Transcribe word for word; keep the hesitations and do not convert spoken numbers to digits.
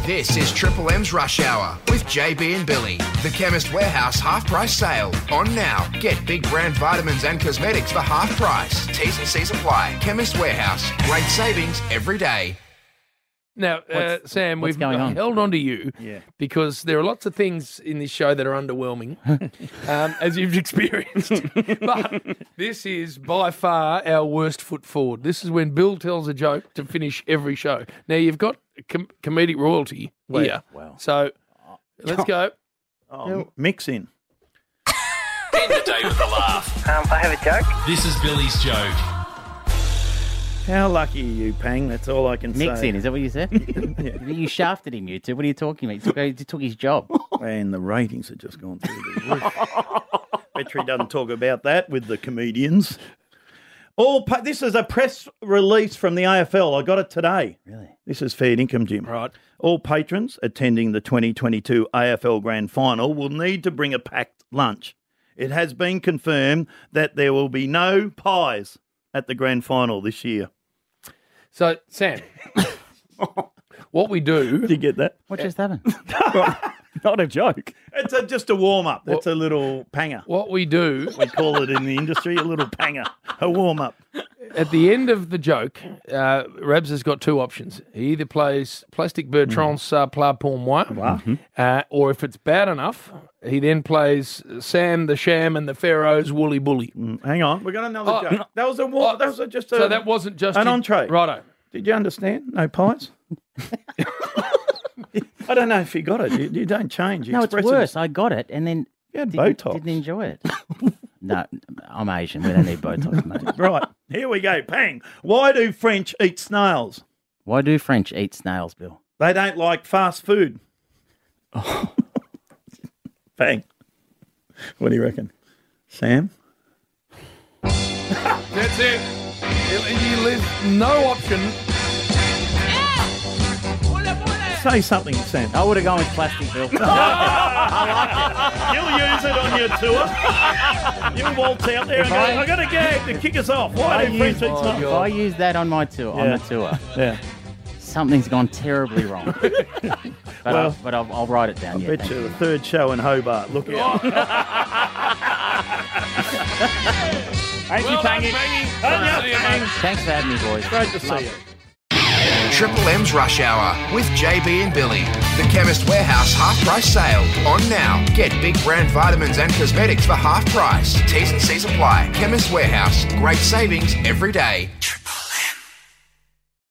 This is Triple M's Rush Hour with J B and Billy. The Chemist Warehouse half-price sale. On now. Get big brand vitamins and cosmetics for half price. T's and C's apply. Chemist Warehouse. Great savings every day. Now, uh, Sam, what's we've going on? held on to you Yeah. because there are lots of things in this show that are underwhelming, um, as you've experienced. But this is by far our worst foot forward. This is when Bill tells a joke to finish every show. Now, you've got com- comedic royalty Well, here. well. So let's go. Oh, mix in. End the day with a laugh. Um, I have a joke. This is Billy's joke. How lucky are you, Pang? That's all I can Mix say. in, is that what you said? You shafted him, you two. What are you talking about? He took, he took his job. And the ratings have just gone through the roof. Petrie doesn't talk about that with the comedians. All pa- This is a press release from the A F L. I got it today. Really? This is fair income, Jim. Right. All patrons attending the twenty twenty-two A F L Grand Final will need to bring a packed lunch. It has been confirmed that there will be no pies at the Grand Final this year. So, Sam, what we do... Did you get that? What just happened? Not a joke. It's a, just a warm-up. It's a little panger. What we do... We call it in the industry a little panger, a warm-up. At the end of the joke, uh, Rabs has got two options. He either plays Plastic Bertrand Ça Plat Pour Moi, uh, or if it's bad enough, he then plays Sam the Sham and the Pharaoh's Woolly Bully. Mm, hang on, we got another Oh, joke. no. That was a warm. Oh, that was a, just a. So that wasn't just an your- entree. Righto. Did you understand? No pies. I don't know if you got it. You, you don't change. You No, it's express it. worse. I got it and then You had didn't, Botox. didn't enjoy it. No, I'm Asian. We don't need Botox, mate. Right, here we go. Bang. Why do French eat snails? Why do French eat snails, Bill? They don't like fast food. Oh. Bang. What do you reckon, Sam? That's it. You you leave no option. Say something, Sam. I would have gone with plastic, Bill. You'll use it on your tour. You'll waltz out there and go, I- I got a gag to kick us off. Why I do French use, eat Oh, snails? if I use that on my tour, on Yeah. the tour, Yeah. something's gone terribly wrong. but Well, I'll, but I'll, I'll write it down. Yeah, Bet thank you you. the third show in Hobart. Look out. Thank you, Well done, Pangy. Pangy. On ya, See you, Pang. mate. Thanks for having me, boys. Great to see you. Triple M's Rush Hour with J B and Billy. The Chemist Warehouse half-price sale. On now. Get big brand vitamins and cosmetics for half price. T's and C's apply. Chemist Warehouse. Great savings every day. Triple